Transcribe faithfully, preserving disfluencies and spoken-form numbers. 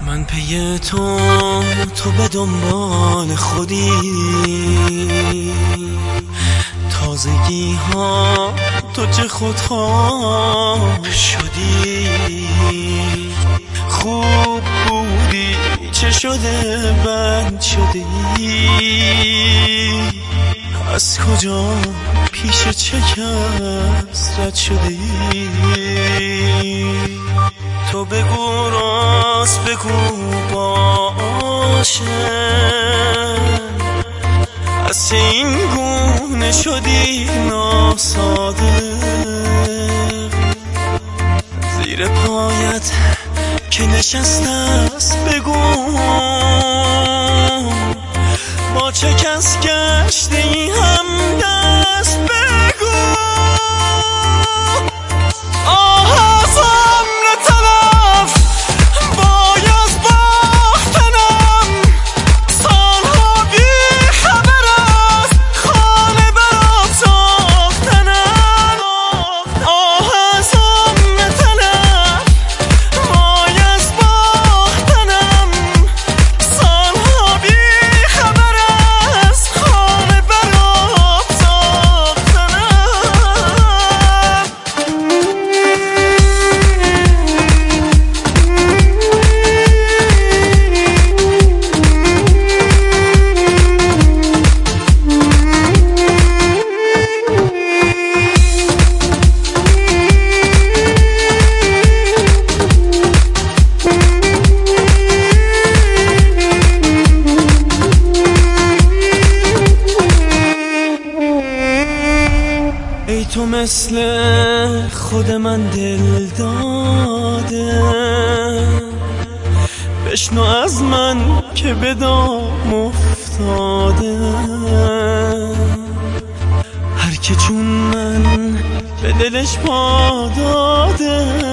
من پی تو تو به دنبال خودی، تازگی ها تو چه خودخواه شدی. خوب بودی چه شده بد شدی، از کجا پیش چه کس رد شدی. تو بگو راست بگو باشه، از چه این گونه شدی ناساده. زیر پایت که نشسته است بگو، با چه کس گشته ای هم دست بگو. آه از عمر طرف وای از باختنم، سالها بی خبر از خانه برات ساختنم. آه از عمر طرف وای از باختنم، سالها بی خبر از خانه برات ساختنم. ای تو مثل خود من دل داده، بشنو از من که به دام افتاده. هر که چون من به دلش پا داده،